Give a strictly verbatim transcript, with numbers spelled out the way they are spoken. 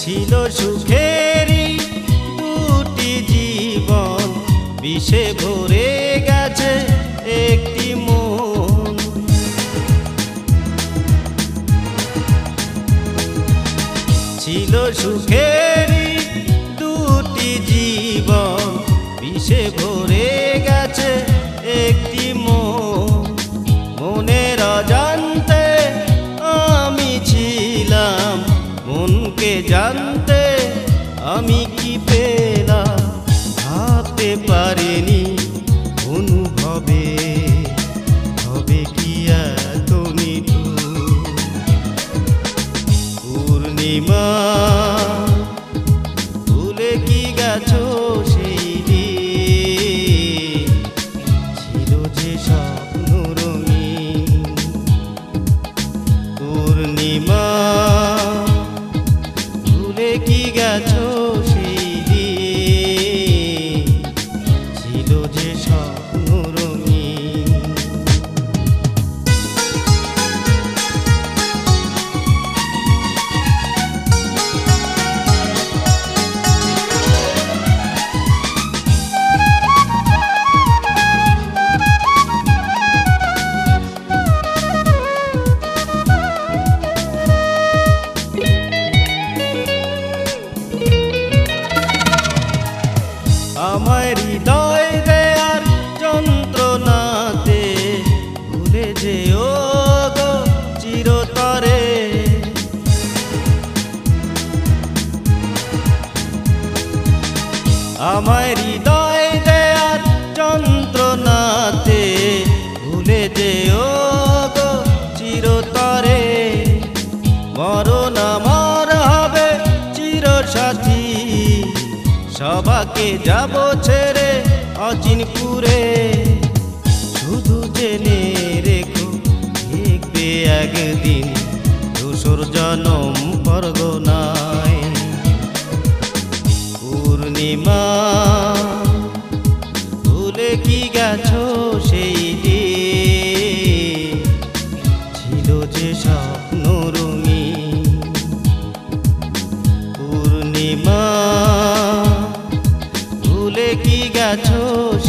ছিল সুখেরই দুটি জীবন, বিষে ভরে গেছে একটি মন। ছিল সুখেরই দুটি জীবন, বিষে ভরে গেছে একটি মন। মনের অজান্তে আমি ছিলাম, মনকে জানতে আমি কি পেলাম। ভাবতে পারিনি অনুভবে হবে কি এত নিঠুর। পূর্ণিমা ভুলে কি গেছো সেই দিন, ছিল যে স্বপ্ন রঙিন। পূর্ণিমা ভুলে কি গেছো সেই দিন, ছিল যে স্বপ্ন রঙিন। আমার হৃদয় দেয়ার যন্ত্রণাতে ভুলে যেও গো চিরতরে। আমার হৃদয় দেয়ার যন্ত্রণাতে ভুলে যেও গো চিরতরে। মরণ আমার হবে চিরসাথী, সবাকে যাব ছেড়ে অচিনপুরে। শুধু জেনে রেখো দেখবে একদিন ধূসর জনম পরগনায়। পূর্ণিমা ভুলে কি গেছো সেই দিন, ছিল যে স্বপ্ন রঙিন। পূর্ণিমা ভুলে কি গেছো